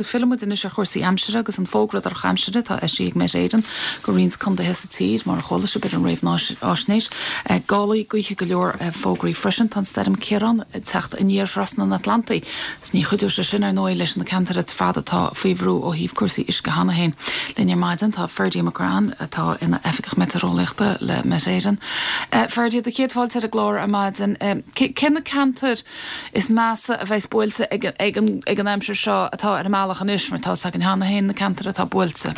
agus filmú in is a chósaí amsere agus an fógrad ar chamsere tá sí ag mé réan go rins chun de hesa tíd mar a chola se bit an raibh ásnéis. Gálaí goiche go leor fógraí frisin tan stem Ciarán techt in níor frasna an Atlantaí. Sní chuidir se sin ar nóí leis na cantar fadatá faoihrú ó híh cuasaí is go hana héin. Linne maidin tá Ferdy McGran atá ina efficach meteorológta le meséan. Ferdy de chéadháil a glór a maidin. Cinna cantar is measa a bheits builsa ag an aimsir seo atá ar máach an ismar tá ag an hana héin na cantar atá builsa.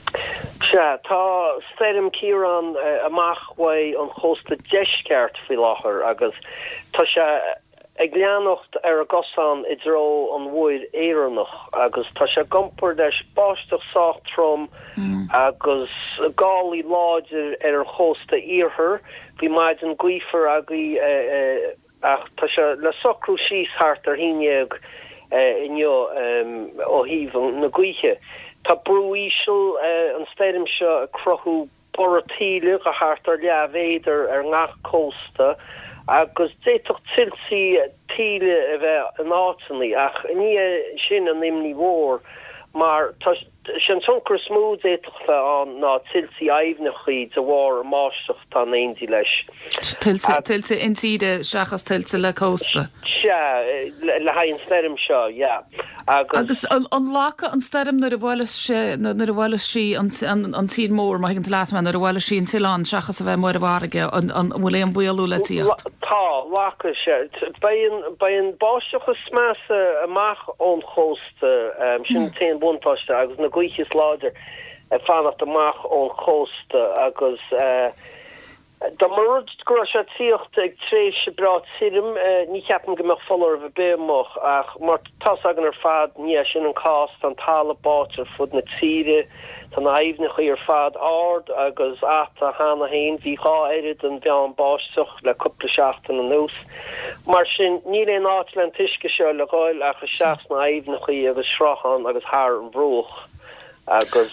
Tá Stem Ciarán amachhha an chósta deisceart fi láthair agus tá se ag leannacht ar a gosán i dro an bhuaid éireannach agus tá se gompur deis báisteach sáchtrom agus gálaí láidir ar an chósta íorthar bhí maid an gcuifar agaí ach tá se le socrú síos thart ar híineag inniu ó híh na gcuiche. Tá brúíisiil an Stem seo a crothú boratíle a hart ar leabhéidir ar ngach cósta agus déitoch tiltí tíle a bheith an átaní ach ní sin an imní mór mar sin tunkur smooth éitoch fe an ná tiltí aimhnachaí a bhar máisteach tá éondí leis. Tiltte intíide seachas tiltte le cósta. Le hain Stem seo, ja. Agus an lácha an Stem nar a bhile sí an tíad mór mai an láthman nar a bhile sí an tián seachas a bheith mar a bharige an bhfuil an bhuialú le tíocht. Tá lácha se ba an báisteachas smeasa amach ón chósta sin téan buntáiste agus na gcuiches láidir fannacht amach ón chósta agus da marúd go se tíocht ag trééis se brat sim ní ceapan gomach follar a bémoch ach mar tas agan ar fad ní sin an cást an talabát ar fud na tíre tan aimhnach ar fad ard agus ata hána hain hí há éirid an bhean báisteach le cúpla seachtain an nús mar sin ní le áitlen tuisce se le gáil ach seach na aimhnachaí agus srachan agus haar an bhróch agus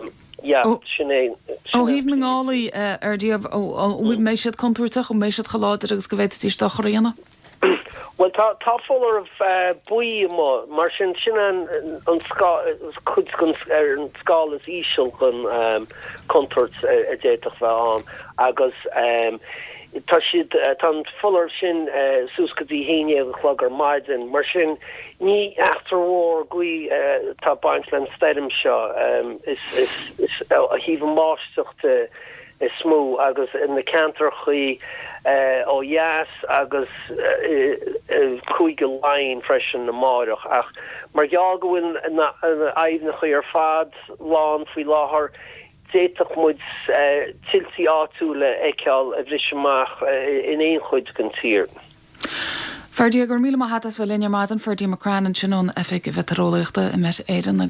sinné. Híh na gálaí ar díobh mé siad contúirteach ó mé siad chaláidir agus go bhéit tí stocha réana? Well tá fuller of buí mar sin an chud an scáil is ísisiil gon contúirt a déitoch bheith an agus tá siad tan fuller sin súscadí héine a chlogar maidin mar sin ní achtarhór gui tá baint len Stem seo is a híh máisteachta is smó agus in na cantarchaí ó jaas agus chuige lein freisin na máireach ach mar gealgahfuil na aimhnachaí ar fad lán faoi láthair déitoch muid tiltí áúla eiceáil a bhriseach in éon chuid gan tír. Ferdy gur míle hat as bhfuil linne maidin Ferdy McGran an sinón efik veterólaachta i met éan